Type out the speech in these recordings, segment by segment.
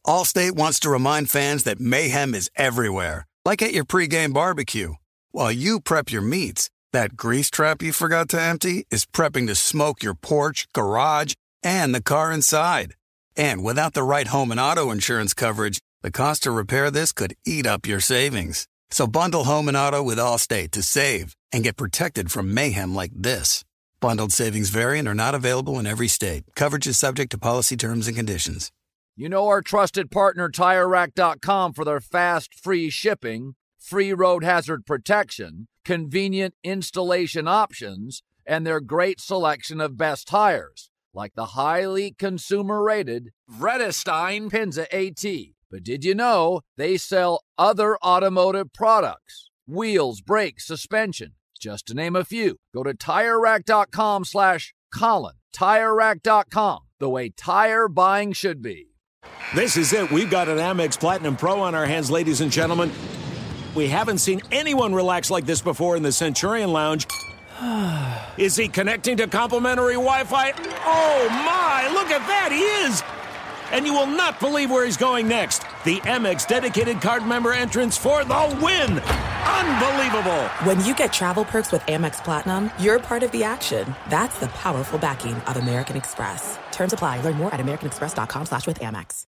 Allstate wants to remind fans that mayhem is everywhere, like at your pregame barbecue. While you prep your meats, that grease trap you forgot to empty is prepping to smoke your porch, garage, and the car inside. And without the right home and auto insurance coverage, the cost to repair this could eat up your savings. So bundle home and auto with Allstate to save and get protected from mayhem like this. Bundled savings vary and are not available in every state. Coverage is subject to policy terms and conditions. You know our trusted partner TireRack.com for their fast, free shipping, free road hazard protection, convenient installation options, and their great selection of best tires, like the highly consumer-rated Vredestein Pinza AT. But did you know they sell other automotive products? Wheels, brakes, suspension, just to name a few. Go to TireRack.com/Colin. TireRack.com, the way tire buying should be. This is it. We've got an Amex Platinum Pro on our hands, ladies and gentlemen. We haven't seen anyone relax like this before in the Centurion Lounge. Is he connecting to complimentary Wi-Fi? Oh, my. Look at that. He is. And you will not believe where he's going next. The Amex dedicated card member entrance for the win. Unbelievable. When you get travel perks with Amex Platinum, you're part of the action. That's the powerful backing of American Express. Terms apply. Learn more at americanexpress.com/withAmex.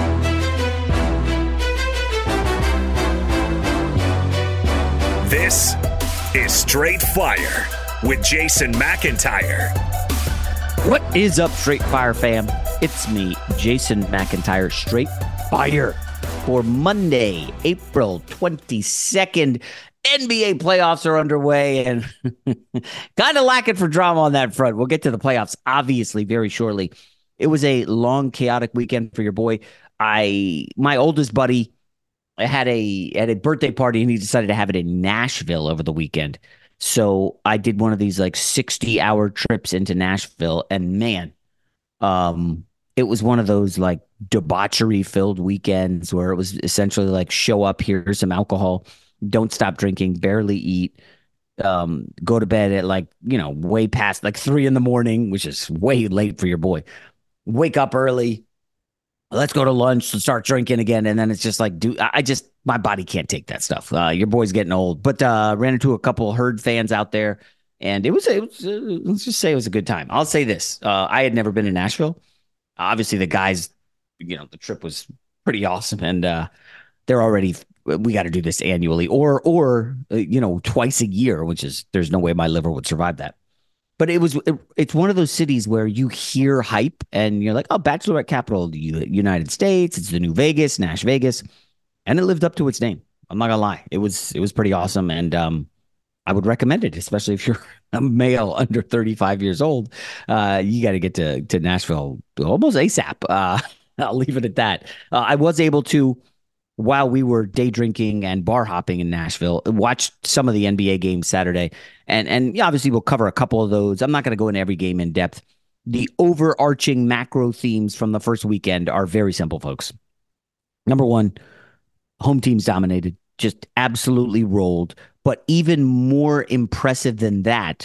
This is Straight Fire with Jason McIntyre. What is up, Straight Fire fam? It's me, Jason McIntyre, Straight Fire, for Monday, April 22nd. NBA playoffs are underway and kind of lacking for drama on that front. We'll get to the playoffs, obviously, very shortly. It was a long, chaotic weekend for your boy. My oldest buddy had a birthday party, and he decided to have it in Nashville over the weekend. So I did one of these like 60-hour trips into Nashville, and man, it was one of those like debauchery-filled weekends where it was essentially like show up, here's some alcohol, don't stop drinking, barely eat, go to bed at like, way past like 3 a.m, which is way late for your boy. Wake up early. Let's go to lunch and start drinking again. And then it's just like, my body can't take that stuff. Your boy's getting old, but ran into a couple Herd fans out there, and it was let's just say it was a good time. I'll say this. I had never been to Nashville. Obviously the guys, the trip was pretty awesome, and they're already, we got to do this annually or twice a year, which is, there's no way my liver would survive that. But it's one of those cities where you hear hype and you're like, oh, Bachelorette capital of the United States. It's the new Vegas, Nash Vegas. And it lived up to its name. I'm not going to lie. It was pretty awesome. And I would recommend it, especially if you're a male under 35 years old. You got to get to Nashville almost ASAP. I'll leave it at that. I was able to, while we were day drinking and bar hopping in Nashville, watch some of the NBA games Saturday. And obviously we'll cover a couple of those. I'm not going to go into every game in depth. The overarching macro themes from the first weekend are very simple, folks. Number one, home teams dominated, just absolutely rolled. But even more impressive than that,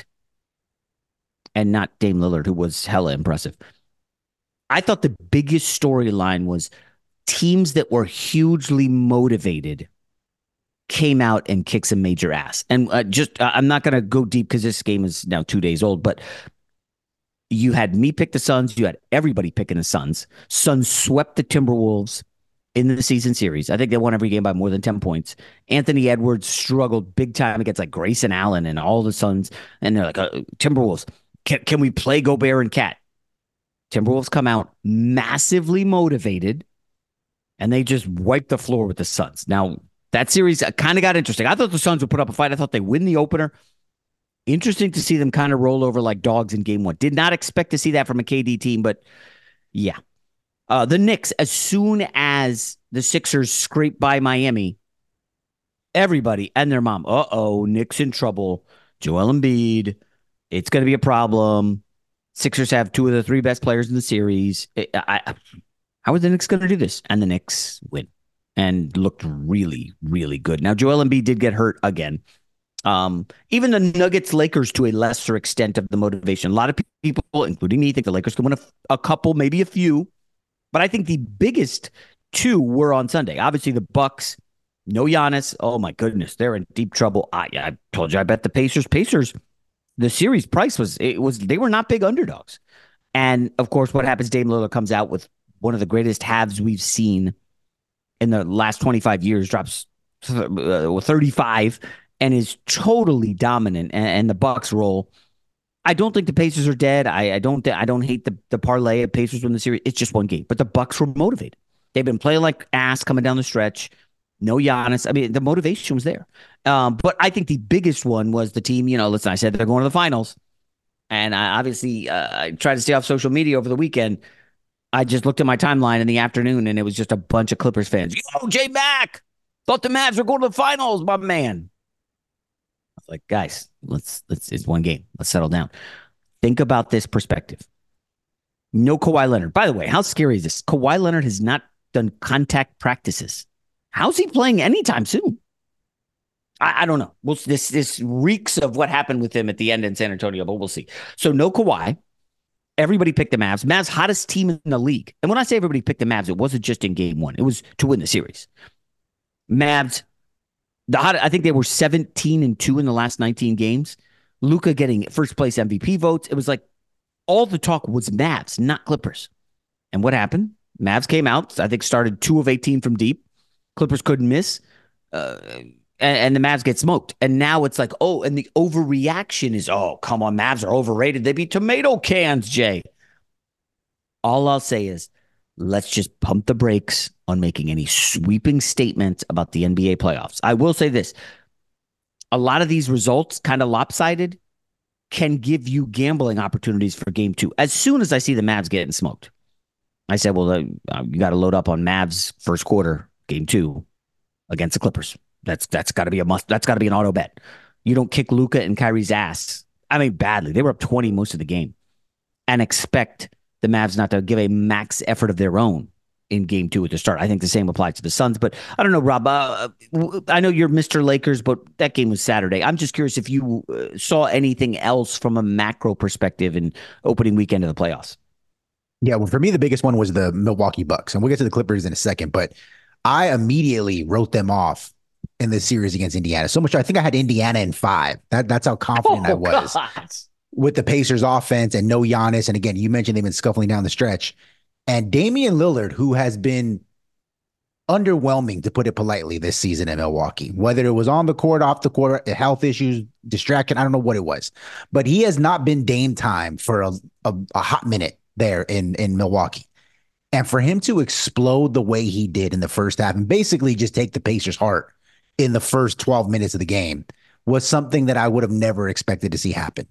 and not Dame Lillard, who was hella impressive, I thought the biggest storyline was teams that were hugely motivated came out and kicked some major ass. And I'm not going to go deep because this game is now 2 days old, but you had me pick the Suns. You had everybody picking the Suns. Suns swept the Timberwolves in the season series. I think they won every game by more than 10 points. Anthony Edwards struggled big time against like Grayson Allen and all the Suns. And they're like, Timberwolves, can we play Gobert and Cat? Timberwolves come out massively motivated, and they just wiped the floor with the Suns. Now, that series kind of got interesting. I thought the Suns would put up a fight. I thought they win the opener. Interesting to see them kind of roll over like dogs in game one. Did not expect to see that from a KD team, but yeah. The Knicks, as soon as the Sixers scraped by Miami, everybody and their mom, Knicks in trouble. Joel Embiid, it's going to be a problem. Sixers have 2 of the 3 best players in the series. How are the Knicks going to do this? And the Knicks win and looked really, really good. Now, Joel Embiid did get hurt again. Even the Nuggets, Lakers, to a lesser extent of the motivation. A lot of people, including me, think the Lakers can win a couple, maybe a few. But I think the biggest two were on Sunday. Obviously, the Bucks, no Giannis. Oh my goodness, they're in deep trouble. I told you I bet the Pacers. The series price was they were not big underdogs. And of course, what happens? Dame Lillard comes out with one of the greatest halves we've seen in the last 25 years. Drops 35 and is totally dominant. And the Bucks roll. I don't think the Pacers are dead. I don't hate the parlay of Pacers win the series. It's just one game, but the Bucks were motivated. They've been playing like ass coming down the stretch. No Giannis. I mean, the motivation was there. But I think the biggest one was the team. Listen, I said they're going to the finals. And I tried to stay off social media over the weekend. I just looked at my timeline in the afternoon, and it was just a bunch of Clippers fans. Yo, J Mac, thought the Mavs were going to the finals, my man. I was like, guys, let's it's one game. Let's settle down. Think about this perspective. No Kawhi Leonard. By the way, how scary is this? Kawhi Leonard has not done contact practices. How's he playing anytime soon? I don't know. This reeks of what happened with him at the end in San Antonio, but we'll see. So no Kawhi. Everybody picked the Mavs. Mavs, hottest team in the league. And when I say everybody picked the Mavs, it wasn't just in game one. It was to win the series. Mavs, I think they were 17-2 in the last 19 games. Luka getting first place MVP votes. It was like all the talk was Mavs, not Clippers. And what happened? Mavs came out, I think started 2 of 18 from deep. Clippers couldn't miss. And the Mavs get smoked. And now it's like, oh, and the overreaction is, oh, come on, Mavs are overrated. They beat tomato cans, Jay. All I'll say is, let's just pump the brakes on making any sweeping statements about the NBA playoffs. I will say this. A lot of these results, kind of lopsided, can give you gambling opportunities for game 2. As soon as I see the Mavs getting smoked, I said, well, you got to load up on Mavs first quarter, game 2 against the Clippers. That's got to be a must. That's got to be an auto bet. You don't kick Luka and Kyrie's ass. I mean, badly. They were up 20 most of the game, and expect the Mavs not to give a max effort of their own in game 2 at the start. I think the same applies to the Suns, but I don't know, Rob. I know you're Mr. Lakers, but that game was Saturday. I'm just curious if you saw anything else from a macro perspective in opening weekend of the playoffs. Yeah, well, for me, the biggest one was the Milwaukee Bucks, and we'll get to the Clippers in a second, but I immediately wrote them off in this series against Indiana. So much, I think I had Indiana in 5. That's how confident I was. God. With the Pacers offense and no Giannis. And again, you mentioned they've been scuffling down the stretch. And Damian Lillard, who has been underwhelming, to put it politely, this season in Milwaukee, whether it was on the court, off the court, health issues, distraction, I don't know what it was. But he has not been Dame time for a hot minute there in Milwaukee. And for him to explode the way he did in the first half and basically just take the Pacers' heart in the first 12 minutes of the game was something that I would have never expected to see happen.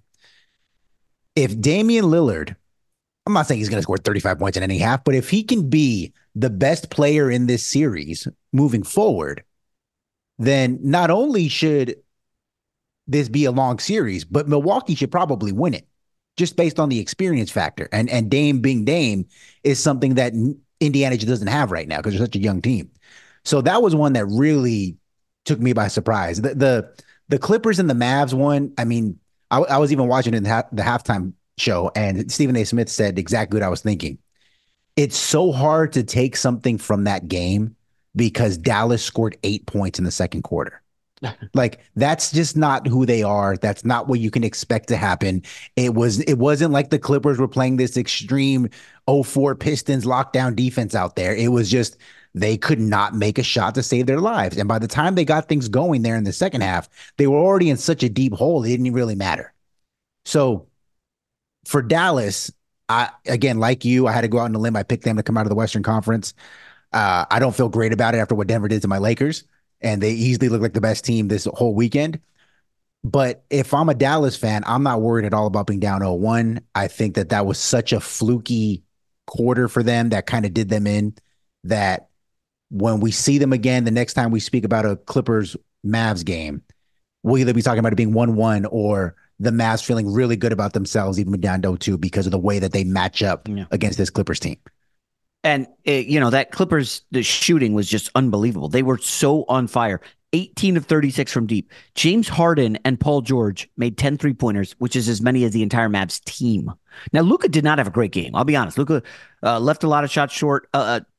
If Damian Lillard, I'm not saying he's going to score 35 points in any half, but if he can be the best player in this series moving forward, then not only should this be a long series, but Milwaukee should probably win it just based on the experience factor. And Dame being Dame is something that Indiana just doesn't have right now because they're such a young team. So that was one that really took me by surprise. The Clippers and the Mavs one, I mean, I was even watching it in the halftime show, and Stephen A. Smith said exactly what I was thinking. It's so hard to take something from that game because Dallas scored 8 points in the second quarter. Like, that's just not who they are. That's not what you can expect to happen. It wasn't like the Clippers were playing this extreme 0-4 Pistons lockdown defense out there. It was just they could not make a shot to save their lives. And by the time they got things going there in the second half, they were already in such a deep hole, it didn't really matter. So for Dallas, again, like you, I had to go out on a limb. I picked them to come out of the Western Conference. I don't feel great about it after what Denver did to my Lakers, and they easily look like the best team this whole weekend. But if I'm a Dallas fan, I'm not worried at all about being down 0-1. I think that was such a fluky quarter for them that kind of did them in, that when we see them again, the next time we speak about a Clippers-Mavs game, we'll either be talking about it being 1-1 or the Mavs feeling really good about themselves, even down 0-2, because of the way that they match up against this Clippers team. And, that Clippers, the shooting was just unbelievable. They were so on fire. 18 of 36 from deep. James Harden and Paul George made 10 3-pointers, which is as many as the entire Mavs team. Now, Luka did not have a great game. I'll be honest. Luka left a lot of shots short.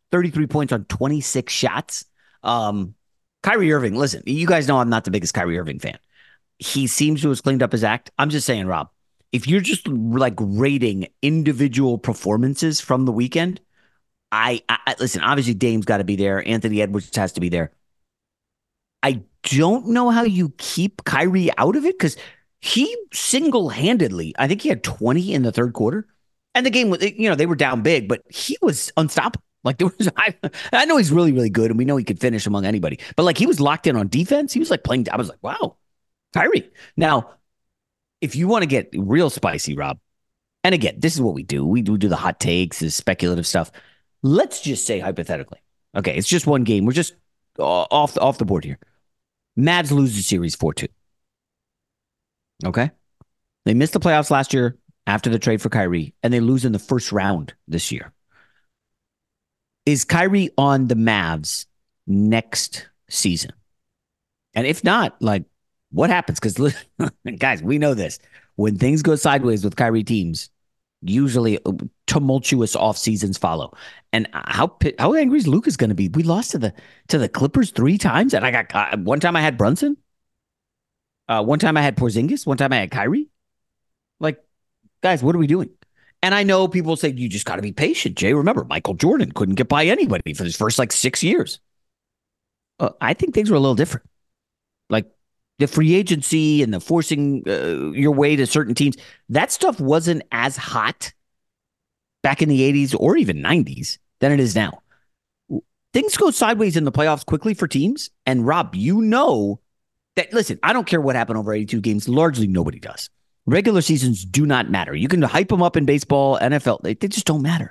33 points on 26 shots. Kyrie Irving, listen, you guys know I'm not the biggest Kyrie Irving fan. He seems to have cleaned up his act. I'm just saying, Rob, if you're just like rating individual performances from the weekend, I listen, obviously Dame's got to be there. Anthony Edwards has to be there. I don't know how you keep Kyrie out of it because he single-handedly, I think he had 20 in the third quarter. And the game was, they were down big, but he was unstoppable. Like there was, I know he's really, really good, and we know he could finish among anybody. But like he was locked in on defense. He was like playing. I was like, wow, Kyrie. Now, if you want to get real spicy, Rob, and again, this is what we do. We do the hot takes, the speculative stuff. Let's just say hypothetically, okay, it's just one game. We're just off the board here. Mavs lose the series 4-2. Okay, they missed the playoffs last year after the trade for Kyrie, and they lose in the first round this year. Is Kyrie on the Mavs next season? And if not, like, what happens? Because, guys, we know this. When things go sideways with Kyrie teams, usually tumultuous off seasons follow. And how angry is Luka's going to be? We lost to the Clippers 3 times, and I got one time I had Brunson, one time I had Porzingis, one time I had Kyrie. Like, guys, what are we doing? And I know people say, you just got to be patient, Jay. Remember, Michael Jordan couldn't get by anybody for his first, 6 years. I think things were a little different. Like, the free agency and the forcing your way to certain teams, that stuff wasn't as hot back in the 80s or even 90s than it is now. Things go sideways in the playoffs quickly for teams. And, Rob, you know that, listen, I don't care what happened over 82 games. Largely, nobody does. Regular seasons do not matter. You can hype them up in baseball, NFL. They just don't matter.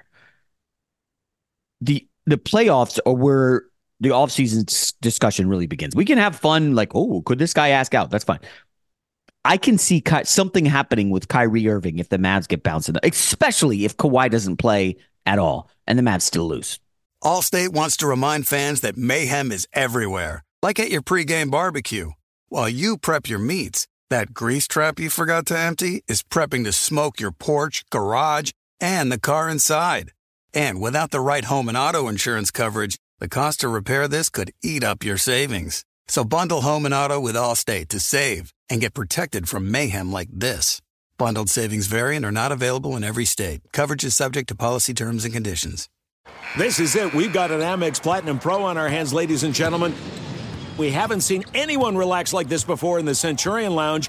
The playoffs are where the offseason discussion really begins. We can have fun, like, oh, could this guy ask out? That's fine. I can see something happening with Kyrie Irving if the Mavs get bounced, especially if Kawhi doesn't play at all and the Mavs still lose. Allstate wants to remind fans that mayhem is everywhere, like at your pregame barbecue. While you prep your meats, that grease trap you forgot to empty is prepping to smoke your porch, garage, and the car inside. And without the right home and auto insurance coverage, the cost to repair this could eat up your savings. So bundle home and auto with Allstate to save and get protected from mayhem like this. Bundled savings vary and are not available in every state. Coverage is subject to policy terms and conditions. This is it. We've got an Amex Platinum Pro on our hands, ladies and gentlemen. We haven't seen anyone relax like this before in the Centurion Lounge.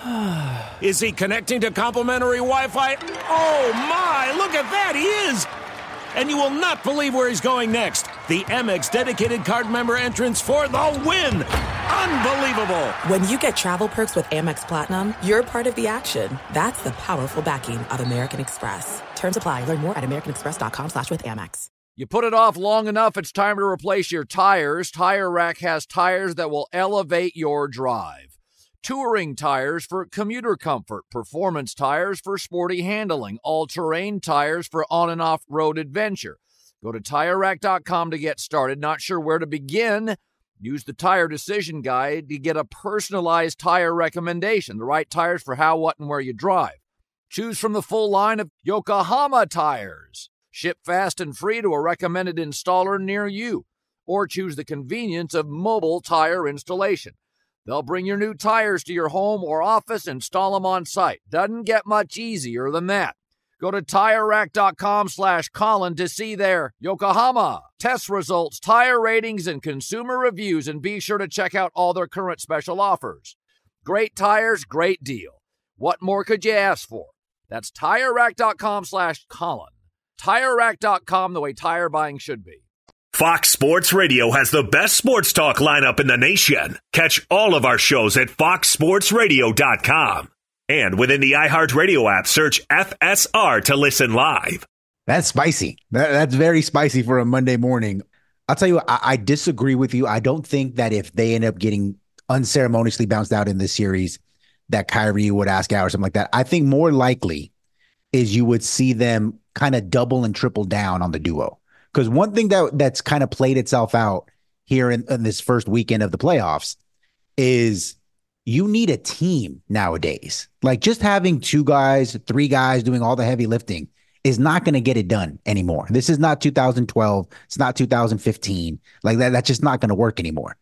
Is he connecting to complimentary Wi-Fi? Oh, my! Look at that! He is! And you will not believe where he's going next. The Amex dedicated card member entrance for the win! Unbelievable! When you get travel perks with Amex Platinum, you're part of the action. That's the powerful backing of American Express. Terms apply. Learn more at americanexpress.com/withAmex. You put it off long enough, it's time to replace your tires. Tire Rack has tires that will elevate your drive. Touring tires for commuter comfort, performance tires for sporty handling, all-terrain tires for on- and off-road adventure. Go to TireRack.com to get started. Not sure where to begin? Use the Tire Decision Guide to get a personalized tire recommendation, the right tires for how, what, and where you drive. Choose from the full line of Yokohama tires. Ship fast and free to a recommended installer near you. Or choose the convenience of mobile tire installation. They'll bring your new tires to your home or office, install them on site. Doesn't get much easier than that. Go to TireRack.com/Colin to see their Yokohama test results, tire ratings, and consumer reviews, and be sure to check out all their current special offers. Great tires, great deal. What more could you ask for? That's TireRack.com/Colin. TireRack.com, the way tire buying should be. Fox Sports Radio has the best sports talk lineup in the nation. Catch all of our shows at foxsportsradio.com. And within the iHeartRadio app, search FSR to listen live. That's spicy. That's very spicy for a Monday morning. I'll tell you, I disagree with you. I don't think that if they end up getting unceremoniously bounced out in this series, that Kyrie would ask out or something like that. I think more likely is you would see them kind of double and triple down on the duo. Because one thing that's kind of played itself out here in this first weekend of the playoffs is you need a team nowadays. Like just having 2 guys, 3 guys doing all the heavy lifting is not going to get it done anymore. This is not 2012. It's not 2015. Like that. That's just not going to work anymore.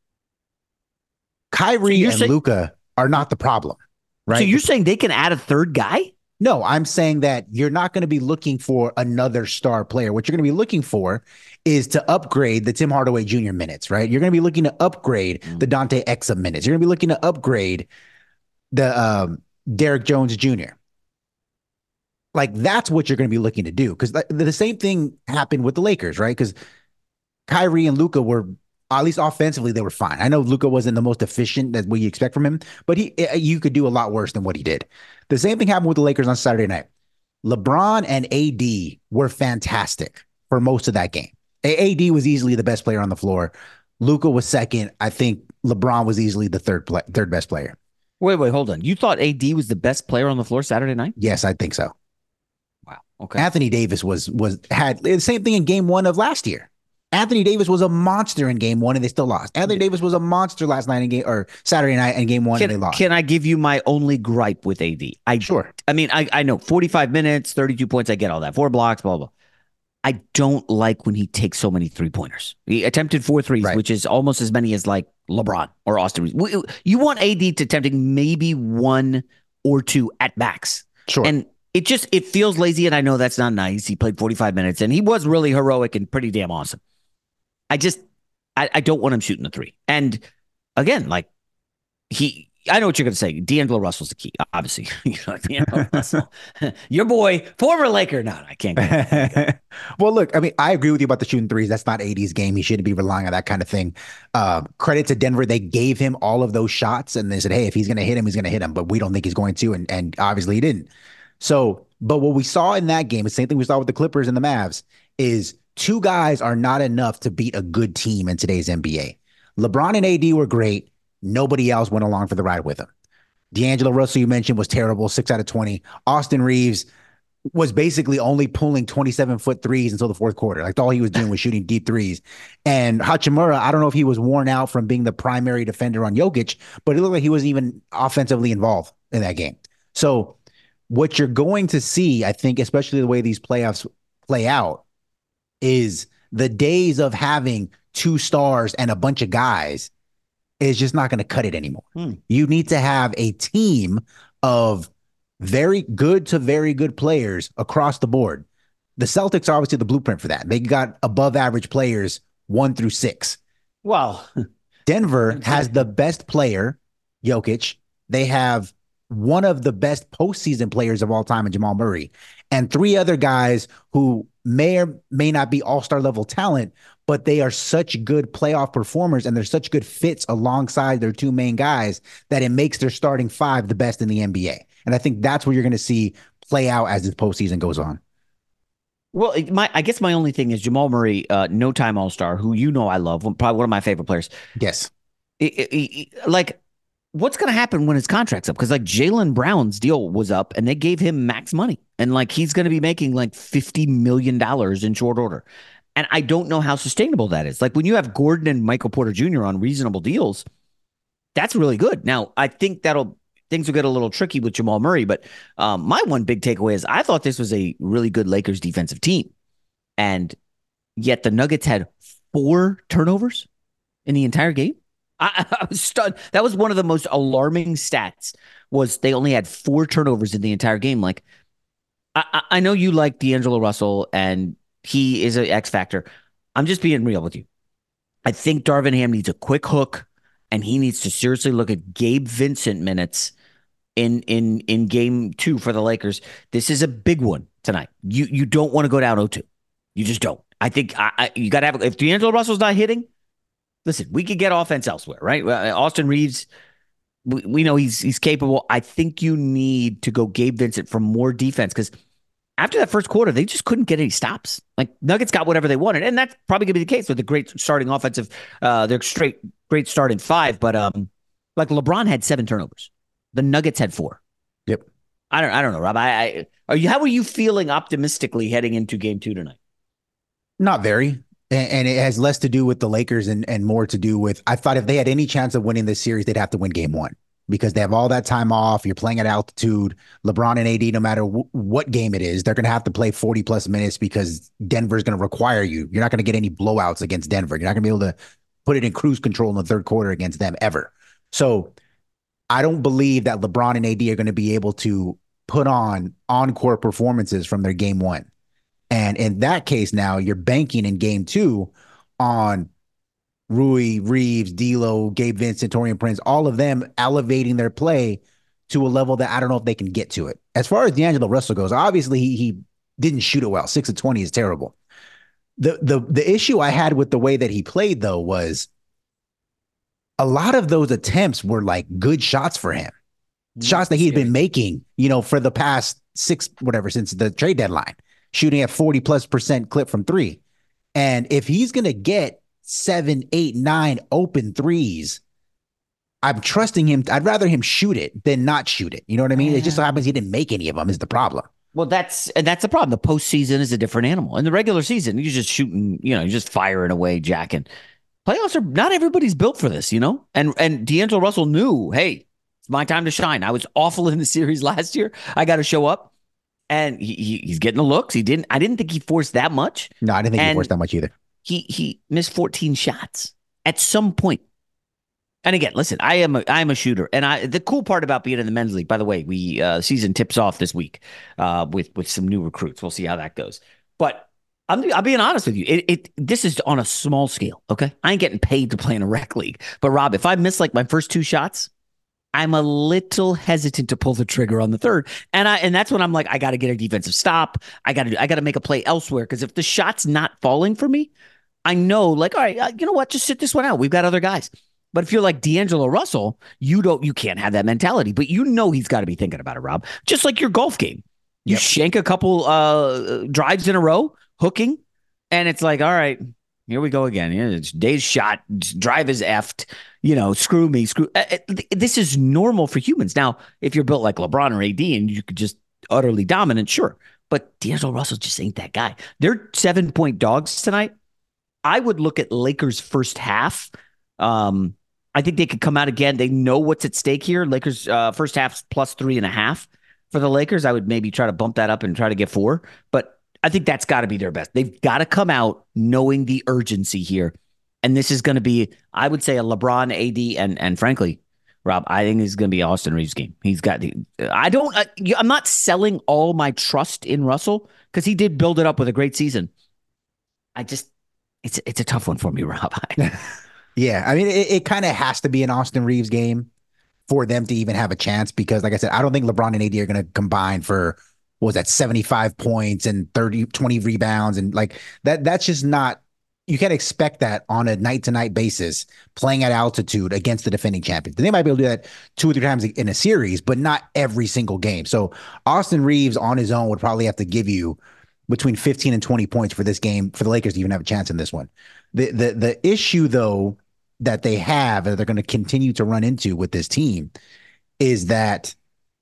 Kyrie and Luka are not the problem, right? So you're saying they can add a third guy? No, I'm saying that you're not going to be looking for another star player. What you're going to be looking for is to upgrade the Tim Hardaway Jr. minutes, right? You're going to be looking to upgrade the Dante Exum minutes. You're going to be looking to upgrade the Derek Jones Jr. Like that's what you're going to be looking to do, because the same thing happened with the Lakers, right? Because Kyrie and Luka were, at least offensively, they were fine. I know Luka wasn't the most efficient that we expect from him, but you could do a lot worse than what he did. The same thing happened with the Lakers on Saturday night. LeBron and AD were fantastic for most of that game. AD was easily the best player on the floor. Luka was second. I think LeBron was easily the third best player. Wait, hold on. You thought AD was the best player on the floor Saturday night? Yes, I think so. Wow. Okay. Anthony Davis had the same thing in game 1 of last year. Anthony Davis was a monster in game 1 and they still lost. Anthony Davis was a monster last night or Saturday night in game 1 and they lost. Can I give you my only gripe with AD? Sure. I mean, I know 45 minutes, 32 points. I get all that. 4 blocks, blah, blah. I don't like when he takes so many 3-pointers. He attempted 4 threes, right, which is almost as many as like LeBron or Austin Reeves. You want AD to attempting maybe 1 or 2 at max. Sure. And it feels lazy, and I know that's not nice. He played 45 minutes and he was really heroic and pretty damn awesome. I don't want him shooting the 3. And again, like I know what you're going to say. D'Angelo Russell's the key, obviously. D'Angelo Russell, your boy, former Laker. No, I can't go. Well, look, I mean, I agree with you about the shooting threes. That's not AD's game. He shouldn't be relying on that kind of thing. Credit to Denver. They gave him all of those shots and they said, hey, if he's going to hit him, he's going to hit him. But we don't think he's going to. And obviously he didn't. So, but what we saw in that game, the same thing we saw with the Clippers and the Mavs, is 2 guys are not enough to beat a good team in today's NBA. LeBron and AD were great. Nobody else went along for the ride with him. D'Angelo Russell, you mentioned, was terrible, 6 out of 20. Austin Reeves was basically only pulling 27-foot threes until the fourth quarter. Like all he was doing was shooting deep threes. And Hachimura, I don't know if he was worn out from being the primary defender on Jokic, but it looked like he wasn't even offensively involved in that game. So what you're going to see, I think, especially the way these playoffs play out, is the days of having 2 stars and a bunch of guys is just not going to cut it anymore. You need to have a team of very good to very good players across the board. The Celtics are obviously the blueprint for that. They got above average players 1 through 6. Well, Denver has the best player, Jokic. They have one of the best postseason players of all time in Jamal Murray, and 3 other guys who may or may not be all-star level talent, but they are such good playoff performers and they're such good fits alongside their 2 main guys that it makes their starting 5 the best in the NBA. And I think that's what you're going to see play out as this postseason goes on. Well, I guess my only thing is Jamal Murray, no-time all-star, who I love, probably one of my favorite players. Yes. Like, what's going to happen when his contract's up? Because like Jaylen Brown's deal was up and they gave him max money. And like he's going to be making like $50 million in short order. And I don't know how sustainable that is. Like when you have Gordon and Michael Porter Jr. on reasonable deals, that's really good. Now, I think things will get a little tricky with Jamal Murray. But my one big takeaway is I thought this was a really good Lakers defensive team. And yet the Nuggets had 4 turnovers in the entire game. I was stunned. That was one of the most alarming stats, was they only had 4 turnovers in the entire game. Like, I know you like D'Angelo Russell and he is an X factor. I'm just being real with you. I think Darvin Ham needs a quick hook and he needs to seriously look at Gabe Vincent minutes in game 2 for the Lakers. This is a big one tonight. You don't want to go down 0-2. You just don't. I think you got to have, if D'Angelo Russell's not hitting, listen, we could get offense elsewhere, right? Austin Reeves, we know he's capable. I think you need to go Gabe Vincent for more defense, because after that first quarter, they just couldn't get any stops. Like Nuggets got whatever they wanted, and that's probably going to be the case with the great starting offensive, their great start in 5. But like LeBron had 7 turnovers, the Nuggets had 4. Yep. I don't know, Rob. How are you feeling optimistically heading into game 2 tonight? Not very. And it has less to do with the Lakers and more to do with, I thought if they had any chance of winning this series, they'd have to win game 1. because they have all that time off. You're playing at altitude. LeBron and AD, no matter what game it is, they're going to have to play 40 plus minutes because Denver's going to require you. You're not going to get any blowouts against Denver. You're not going to be able to put it in cruise control in the third quarter against them ever. So I don't believe that LeBron and AD are going to be able to put on encore performances from their game one. And in that case, now you're banking in game two on Rui, Reeves, D'Lo, Gabe Vincent, Taurean Prince, all of them elevating their play to a level that I don't know if they can get to it. As far as D'Angelo Russell goes, obviously he didn't shoot it well. 6 of 20 is terrible. The issue I had with the way that he played, though, was a lot of those attempts were like good shots for him. Shots that he'd been making, for the past since the trade deadline, shooting at 40+% clip from three. And if he's going to get 7, 8, 9 open threes, I'm trusting him. I'd rather him shoot it than not shoot it. You know what I mean? It just so happens he didn't make any of them is the problem. Well, that's the problem. The postseason is a different animal. In the regular season, you're just shooting, you're just firing away, jacking. Playoffs not everybody's built for this, And D'Angelo Russell knew, hey, it's my time to shine. I was awful in the series last year. I got to show up. And he's getting the looks. I didn't think he forced that much. No, I didn't think he forced that much either. He missed 14 shots at some point. And again, listen, I am a shooter. And the cool part about being in the men's league, by the way, we season tips off this week with some new recruits. We'll see how that goes. But I'll being honest with you. This is on a small scale, okay? I ain't getting paid to play in a rec league. But Rob, if I miss like my first 2 shots, I'm a little hesitant to pull the trigger on the third. And that's when I'm like, I got to get a defensive stop. I got to make a play elsewhere. Because if the shot's not falling for me, I know, like, all right, you know what? Just sit this one out. We've got other guys. But if you're like D'Angelo Russell, you can't have that mentality. But he's got to be thinking about it, Rob. Just like your golf game. You shank a couple drives in a row, hooking, and it's like, all right, here we go again. It's day's shot. Drive is effed. Screw me. This is normal for humans. Now, if you're built like LeBron or AD and you could just utterly dominant, sure. But D'Angelo Russell just ain't that guy. They're 7-point dogs tonight. I would look at Lakers first half. I think they could come out again. They know what's at stake here. Lakers first half +3.5 for the Lakers. I would maybe try to bump that up and try to get 4. But I think that's got to be their best. They've got to come out knowing the urgency here. And this is going to be, I would say, a LeBron, AD, and frankly, Rob, I think this is going to be Austin Reeves' game. He's got I'm not selling all my trust in Russell because he did build it up with a great season. It's a tough one for me, Rob. Yeah, I mean, it kind of has to be an Austin Reeves game for them to even have a chance because, like I said, I don't think LeBron and AD are going to combine for, 75 points and 20 rebounds. And like that's just not, you can't expect that on a night-to-night basis playing at altitude against the defending champions. They might be able to do that 2 or 3 times in a series, but not every single game. So Austin Reeves on his own would probably have to give you between 15 and 20 points for this game for the Lakers to even have a chance in this one. The issue, though, that they have that they're going to continue to run into with this team is that,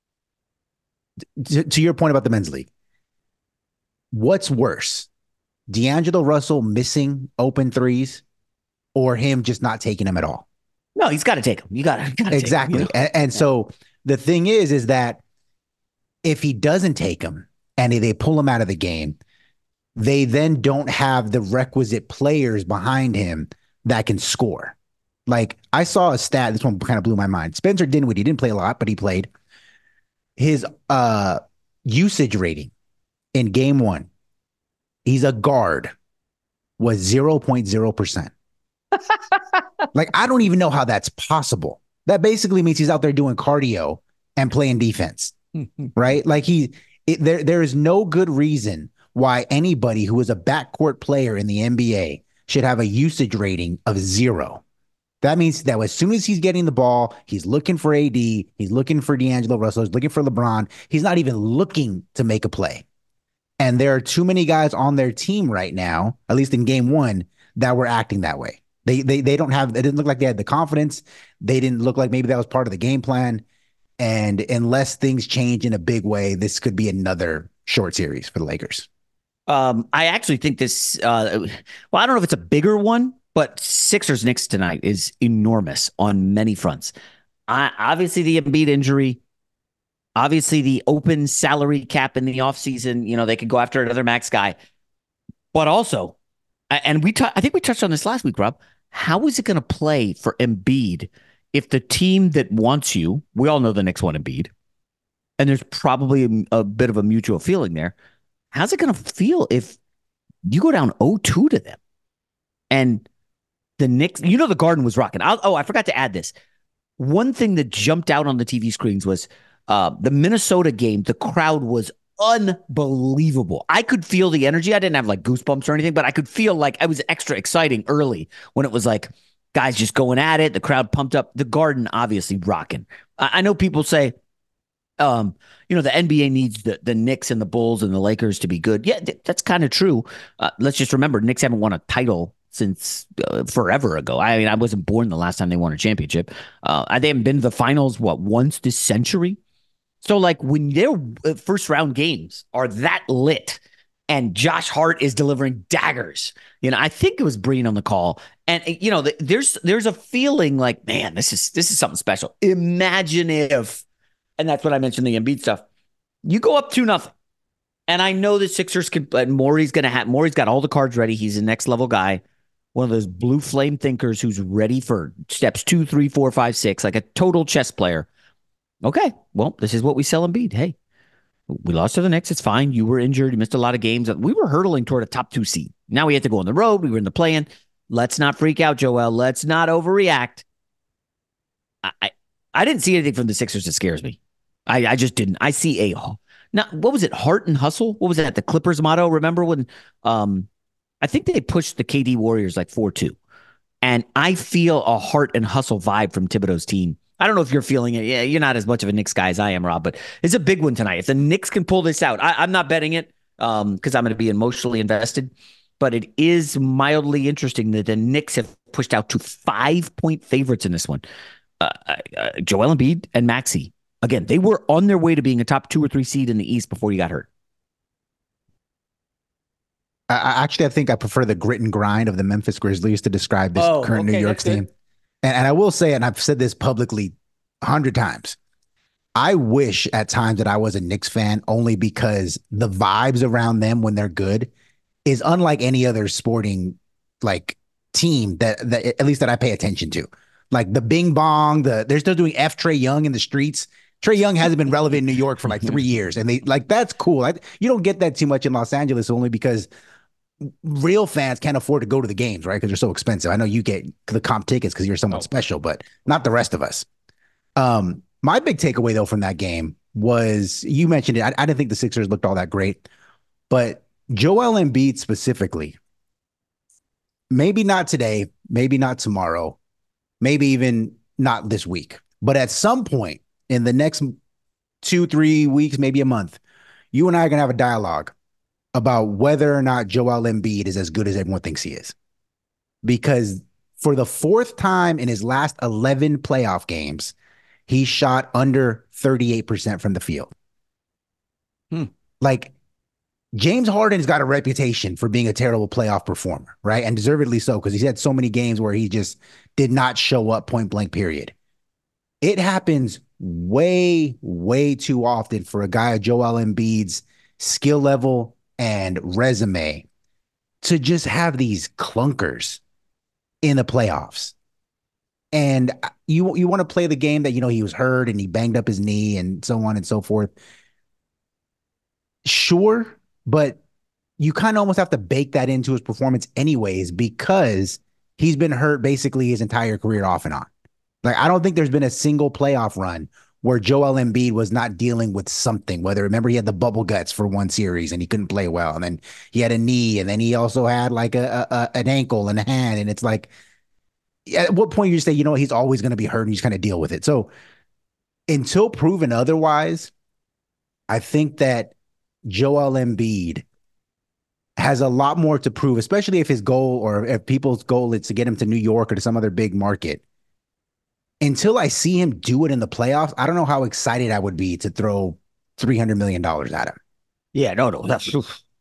to your point about the men's league, what's worse? D'Angelo Russell missing open threes or him just not taking them at all? No, he's got to take them. You got to exactly. Take them, and so the thing is that if he doesn't take them and they pull him out of the game, they then don't have the requisite players behind him that can score. Like I saw a stat, this one kind of blew my mind. Spencer Dinwiddie didn't play a lot, but he played. His usage rating in game one, he's a guard, was 0.0%. Like, I don't even know how that's possible. That basically means he's out there doing cardio and playing defense, right? Like there is no good reason why anybody who is a backcourt player in the NBA should have a usage rating of 0. That means that as soon as he's getting the ball, he's looking for AD, he's looking for D'Angelo Russell, he's looking for LeBron. He's not even looking to make a play. And there are too many guys on their team right now, at least in game one, that were acting that way. They didn't look like they had the confidence. They didn't look like maybe that was part of the game plan. And unless things change in a big way, this could be another short series for the Lakers. I actually think this, I don't know if it's a bigger one, but Sixers Knicks tonight is enormous on many fronts. Obviously, the Embiid injury, obviously, the open salary cap in the offseason, they could go after another max guy. But also, and I think we touched on this last week, Rob. How is it going to play for Embiid if the team that wants you, we all know the Knicks want Embiid, and there's probably a bit of a mutual feeling there. How's it going to feel if you go down 0-2 to them? And the Knicks, the Garden was rocking. I forgot to add this. One thing that jumped out on the TV screens was the Minnesota game. The crowd was unbelievable. I could feel the energy. I didn't have like goosebumps or anything, but I could feel like it was extra exciting early when it was like guys just going at it. The crowd pumped up. The Garden obviously rocking. I know people say, the NBA needs the Knicks and the Bulls and the Lakers to be good. Yeah, that's kind of true. Let's just remember, Knicks haven't won a title since forever ago. I mean, I wasn't born the last time they won a championship. They haven't been to the finals, once this century? So, like, when their first round games are that lit and Josh Hart is delivering daggers, I think it was Breen on the call. And, there's a feeling like, man, this is something special. Imagine if, and that's what I mentioned, the Embiid stuff, you go up 2-0. And I know the Sixers can, but Morey's got all the cards ready. He's a next level guy. One of those blue flame thinkers who's ready for steps 2, 3, 4, 5, 6, like a total chess player. Okay, well, this is what we sell Embiid. Hey, we lost to the Knicks. It's fine. You were injured. You missed a lot of games. We were hurtling toward a top 2 seed. Now we have to go on the road. We were in the play-in. Let's not freak out, Joel. Let's not overreact. I didn't see anything from the Sixers that scares me. I just didn't. I see now, what was it? Heart and hustle? What was that? The Clippers motto? Remember when I think they pushed the KD Warriors like 4-2. And I feel a heart and hustle vibe from Thibodeau's team. I don't know if you're feeling it. Yeah, you're not as much of a Knicks guy as I am, Rob, but it's a big one tonight. If the Knicks can pull this out, I'm not betting it because I'm going to be emotionally invested, but it is mildly interesting that the Knicks have pushed out to 5-point favorites in this one. Joel Embiid and Maxey. Again, they were on their way to being a top 2 or 3 seed in the East before you got hurt. I think I prefer the grit and grind of the Memphis Grizzlies to describe this current New York team. And I will say, and I've said this publicly 100 times, I wish at times that I was a Knicks fan only because the vibes around them when they're good is unlike any other sporting like team that at least that I pay attention to. Like the bing bong, they're still doing Trae Young in the streets. Trae Young hasn't been relevant in New York for like 3 years. And that's cool. You don't get that too much in Los Angeles only because real fans can't afford to go to the games, right? Because they're so expensive. I know you get the comp tickets because you're someone special, but not the rest of us. My big takeaway, though, from that game was, you mentioned it, I didn't think the Sixers looked all that great, but Joel Embiid specifically, maybe not today, maybe not tomorrow, maybe even not this week, but at some point in the next 2-3 weeks, maybe a month, you and I are going to have a dialogue about whether or not Joel Embiid is as good as everyone thinks he is. Because for the 4th time in his last 11 playoff games, he shot under 38% from the field. Like, James Harden's got a reputation for being a terrible playoff performer, right? And deservedly so, because he's had so many games where he just did not show up point blank, period. It happens way, way too often for a guy of Joel Embiid's skill level and resume to just have these clunkers in the playoffs. And you want to play the game that, he was hurt and he banged up his knee and so on and so forth. Sure, but you kind of almost have to bake that into his performance anyways, because he's been hurt basically his entire career off and on. Like, I don't think there's been a single playoff run where Joel Embiid was not dealing with something, remember he had the bubble guts for one series and he couldn't play well. And then he had a knee, and then he also had like an ankle and a hand. And it's like, at what point you say, he's always going to be hurt and you just kind of deal with it. So until proven otherwise, I think that Joel Embiid has a lot more to prove, especially if his goal, or if people's goal is to get him to New York or to some other big market. Until I see him do it in the playoffs, I don't know how excited I would be to throw $300 million at him. Yeah, no.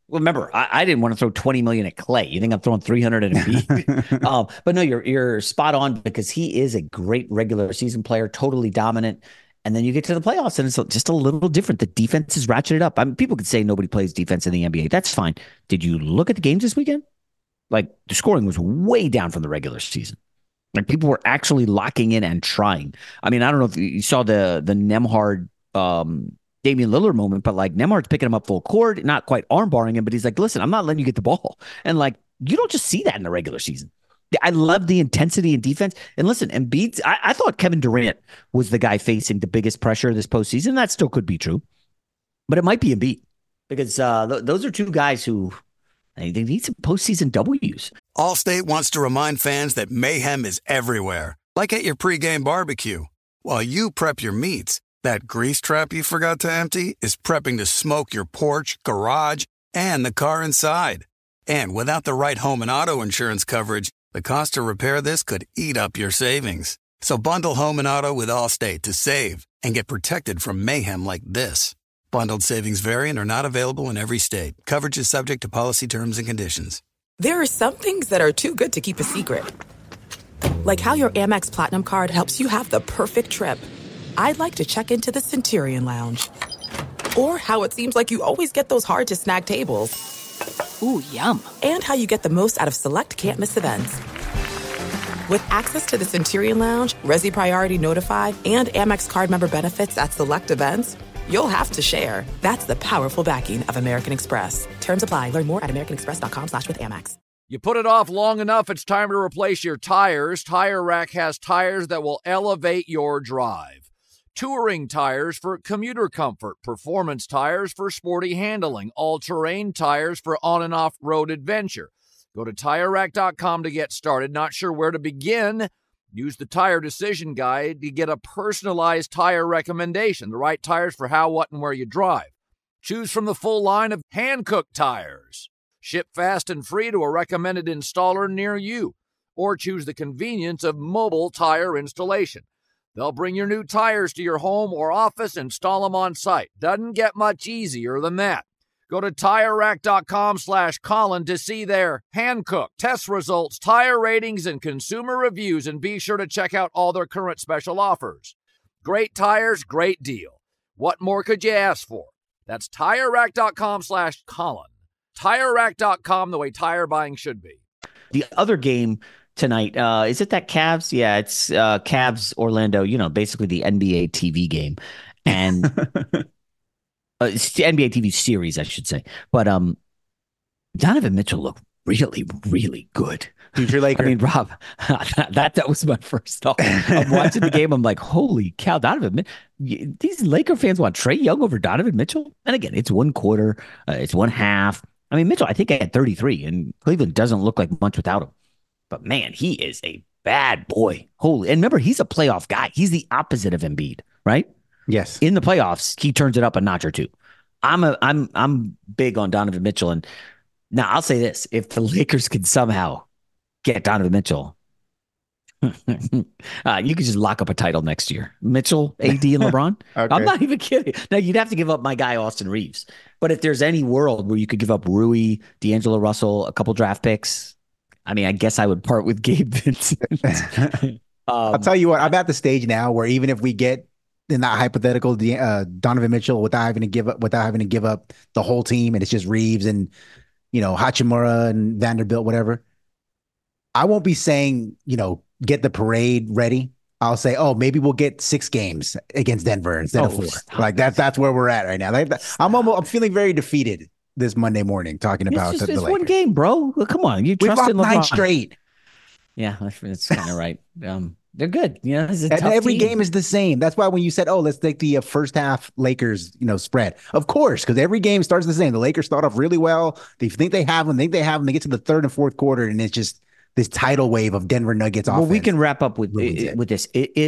Well, remember, I didn't want to throw 20 million at Clay. You think I'm throwing 300 at Embiid? But no, you're spot on because he is a great regular season player, totally dominant. And then you get to the playoffs and it's just a little different. The defense is ratcheted up. I mean, people could say nobody plays defense in the NBA. That's fine. Did you look at the games this weekend? Like the scoring was way down from the regular season. Like people were actually locking in and trying. I mean, I don't know if you saw the Nembhard Damian Lillard moment, but like Nembhard's picking him up full court, not quite arm barring him, but he's like, listen, I'm not letting you get the ball. And like, you don't just see that in the regular season. I love the intensity in defense. And listen, Embiid, I thought Kevin Durant was the guy facing the biggest pressure this postseason. That still could be true, but it might be Embiid because those are two guys who they need some postseason W's. Allstate wants to remind fans that mayhem is everywhere, like at your pregame barbecue. While you prep your meats, that grease trap you forgot to empty is prepping to smoke your porch, garage, and the car inside. And without the right home and auto insurance coverage, the cost to repair this could eat up your savings. So bundle home and auto with Allstate to save and get protected from mayhem like this. Bundled savings vary and are not available in every state. Coverage is subject to policy terms and conditions. There are some things that are too good to keep a secret. Like how your Amex Platinum card helps you have the perfect trip. I'd like to check into the Centurion Lounge. Or how it seems like you always get those hard-to-snag tables. Ooh, yum. And how you get the most out of select can't-miss events. With access to the Centurion Lounge, Resi Priority Notify, and Amex card member benefits at select events, you'll have to share. That's the powerful backing of American Express. Terms apply. Learn more at americanexpress.com/withAmex. You put it off long enough, it's time to replace your tires. Tire Rack has tires that will elevate your drive. Touring tires for commuter comfort, performance tires for sporty handling, all-terrain tires for on- and off-road adventure. Go to TireRack.com to get started. Not sure where to begin? Use the Tire Decision Guide to get a personalized tire recommendation, the right tires for how, what, and where you drive. Choose from the full line of hand-cooked tires. Ship fast and free to a recommended installer near you. Or choose the convenience of mobile tire installation. They'll bring your new tires to your home or office, install them on site. Doesn't get much easier than that. Go to TireRack.com/Colin to see their hand-cooked test results, tire ratings, and consumer reviews, and be sure to check out all their current special offers. Great tires, great deal. What more could you ask for? That's TireRack.com/Colin. TireRack.com, the way tire buying should be. The other game tonight, is it that Cavs? Yeah, it's Cavs Orlando, basically the NBA TV game. And it's the NBA TV series, I should say. But Donovan Mitchell looked really, really good. Future Laker. I mean, Rob, that was my first thought. I'm watching the game. I'm like, holy cow, Donovan. These Laker fans want Trae Young over Donovan Mitchell? And again, it's one quarter. It's one half. I mean, Mitchell, I think, had 33, and Cleveland doesn't look like much without him. But man, he is a bad boy. Holy. And remember, he's a playoff guy. He's the opposite of Embiid, right? Yes. In the playoffs, he turns it up a notch or two. I'm big on Donovan Mitchell. And now I'll say this. If the Lakers can somehow get Donovan Mitchell, you could just lock up a title next year. Mitchell, AD, and LeBron. Okay. I'm not even kidding. Now, you'd have to give up my guy, Austin Reeves. But if there's any world where you could give up Rui, D'Angelo Russell, a couple draft picks, I mean, I guess I would part with Gabe Vincent. I'll tell you what, I'm at the stage now where even if we get in that hypothetical Donovan Mitchell without having to give up the whole team, and it's just Reeves and Hachimura and Vanderbilt, whatever, I won't be saying get the parade ready. I'll say, maybe we'll get 6 games against Denver instead of 4. Like that's where we're at right now. I'm feeling very defeated this Monday morning talking about the Lakers. One game, bro. Come on, you trust in LeBron. 9 straight. Yeah, that's kind of right. They're good. And every game is the same. That's why when you said, let's take the first half Lakers, spread. Of course, because every game starts the same. The Lakers start off really well. They think they have them. They get to the third and fourth quarter, and it's just this tidal wave of Denver Nuggets offense. Well, we can wrap up with this.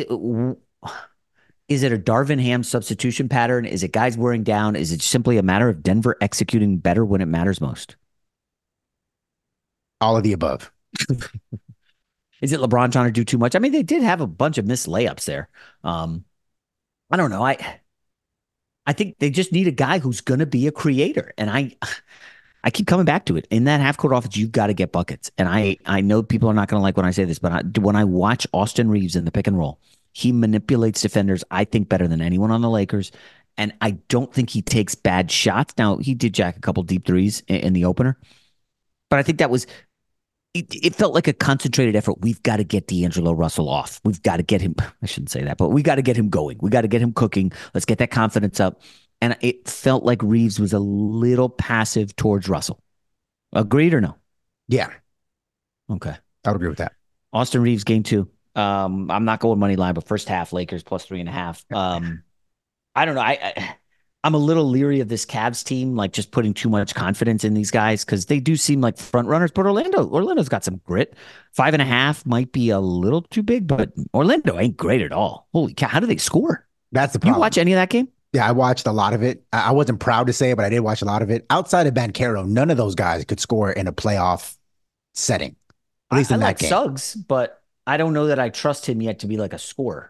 Is it a Darvin Ham substitution pattern? Is it guys wearing down? Is it simply a matter of Denver executing better when it matters most? All of the above. Is it LeBron trying to do too much? I mean, they did have a bunch of missed layups there. I don't know. I think they just need a guy who's going to be a creator. And I I keep coming back to it. In that half-court offense, you've got to get buckets. And I know people are not going to like when I say this, but when I watch Austin Reeves in the pick and roll, he manipulates defenders, I think, better than anyone on the Lakers. And I don't think he takes bad shots. Now, he did jack a couple deep threes in the opener. But I think that was it felt like a concentrated effort. We've got to get D'Angelo Russell off. We've got to get him. I shouldn't say that, but we got to get him going. We got to get him cooking. Let's get that confidence up. And it felt like Reeves was a little passive towards Russell. Agreed or no? Yeah. Okay. I would agree with that. Austin Reeves, game 2. I'm not going money line, but first half, Lakers plus 3.5. I don't know. I'm a little leery of this Cavs team, like just putting too much confidence in these guys because they do seem like front runners. But Orlando's got some grit. 5.5 might be a little too big, but Orlando ain't great at all. Holy cow! How do they score? That's the problem. You watch any of that game? Yeah, I watched a lot of it. I wasn't proud to say it, but I did watch a lot of it. Outside of Banchero, none of those guys could score in a playoff setting. At least in that game. Suggs, but I don't know that I trust him yet to be like a scorer.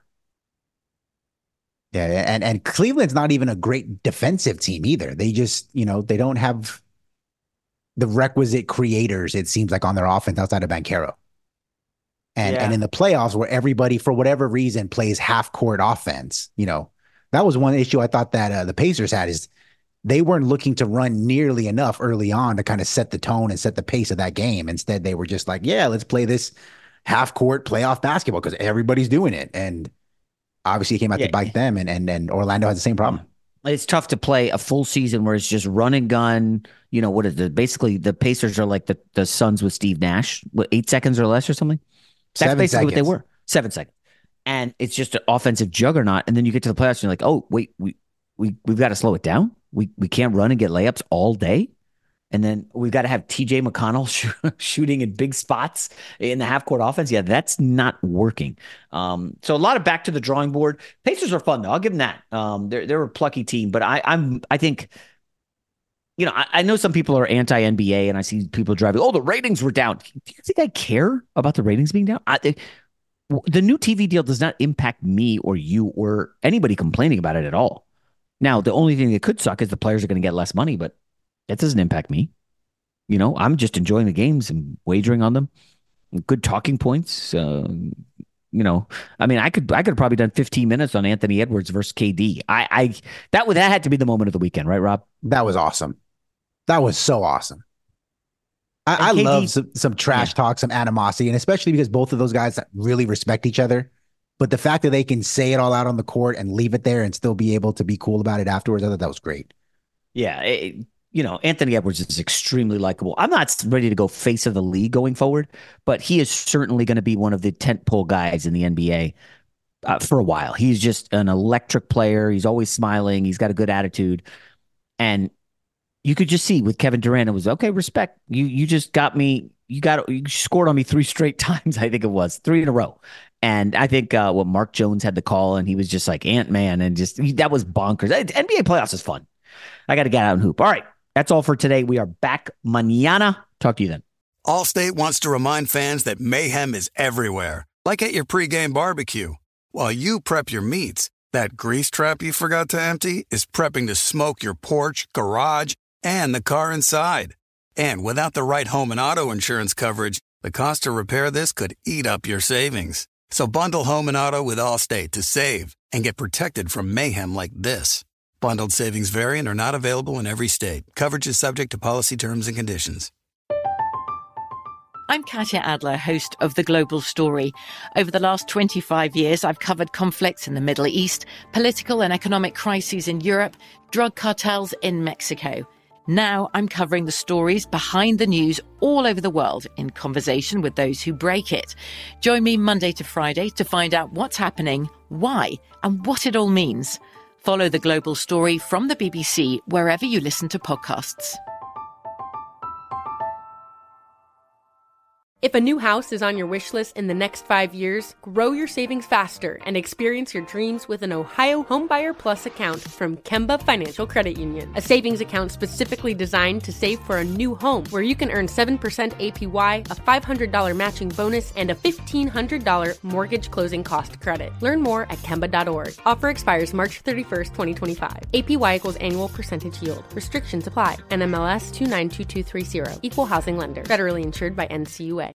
Yeah, and Cleveland's not even a great defensive team either. They just, they don't have the requisite creators, it seems like, on their offense outside of Banchero. And in the playoffs where everybody, for whatever reason, plays half-court offense, that was one issue I thought that the Pacers had is they weren't looking to run nearly enough early on to kind of set the tone and set the pace of that game. Instead, they were just like, yeah, let's play this half-court playoff basketball because everybody's doing it. And obviously, it came out to bite them, and Orlando has the same problem. It's tough to play a full season where it's just run and gun. What is it? Basically, the Pacers are like the Suns with Steve Nash, 8 seconds or less or something. That's basically what they were. 7 seconds. And it's just an offensive juggernaut. And then you get to the playoffs and you're like, oh, wait, we've got to slow it down. We can't run and get layups all day. And then we've got to have TJ McConnell shooting in big spots in the half-court offense. Yeah, that's not working. So a lot of back to the drawing board. Pacers are fun, though. I'll give them that. They're a plucky team. But I think, I know some people are anti-NBA, and I see people driving, the ratings were down. Do you think I care about the ratings being down? The new TV deal does not impact me or you or anybody complaining about it at all. Now, the only thing that could suck is the players are going to get less money, but that doesn't impact me. I'm just enjoying the games and wagering on them. Good talking points. I could have probably done 15 minutes on Anthony Edwards versus KD. That had to be the moment of the weekend, right, Rob? That was awesome. That was so awesome. I love some trash talk, some animosity, and especially because both of those guys really respect each other. But the fact that they can say it all out on the court and leave it there and still be able to be cool about it afterwards, I thought that was great. Yeah, Anthony Edwards is extremely likable. I'm not ready to go face of the league going forward, but he is certainly going to be one of the tentpole guys in the NBA for a while. He's just an electric player. He's always smiling. He's got a good attitude. And you could just see with Kevin Durant, it was, okay, respect. You just got me. You scored on me 3 straight times, I think it was. 3 in a row. And I think Mark Jones had the call, and he was just like Ant-Man, and that was bonkers. NBA playoffs is fun. I got to get out and hoop. All right. That's all for today. We are back mañana. Talk to you then. Allstate wants to remind fans that mayhem is everywhere, like at your pregame barbecue. While you prep your meats, that grease trap you forgot to empty is prepping to smoke your porch, garage, and the car inside. And without the right home and auto insurance coverage, the cost to repair this could eat up your savings. So bundle home and auto with Allstate to save and get protected from mayhem like this. Bundled savings vary and are not available in every state. Coverage is subject to policy terms and conditions. I'm Katya Adler, host of The Global Story. Over the last 25 years, I've covered conflicts in the Middle East, political and economic crises in Europe, drug cartels in Mexico. Now I'm covering the stories behind the news all over the world in conversation with those who break it. Join me Monday to Friday to find out what's happening, why, and what it all means. Follow The Global Story from the BBC wherever you listen to podcasts. If a new house is on your wish list in the next 5 years, grow your savings faster and experience your dreams with an Ohio Homebuyer Plus account from Kemba Financial Credit Union. A savings account specifically designed to save for a new home, where you can earn 7% APY, a $500 matching bonus, and a $1,500 mortgage closing cost credit. Learn more at Kemba.org. Offer expires March 31st, 2025. APY equals annual percentage yield. Restrictions apply. NMLS 292230. Equal housing lender. Federally insured by NCUA.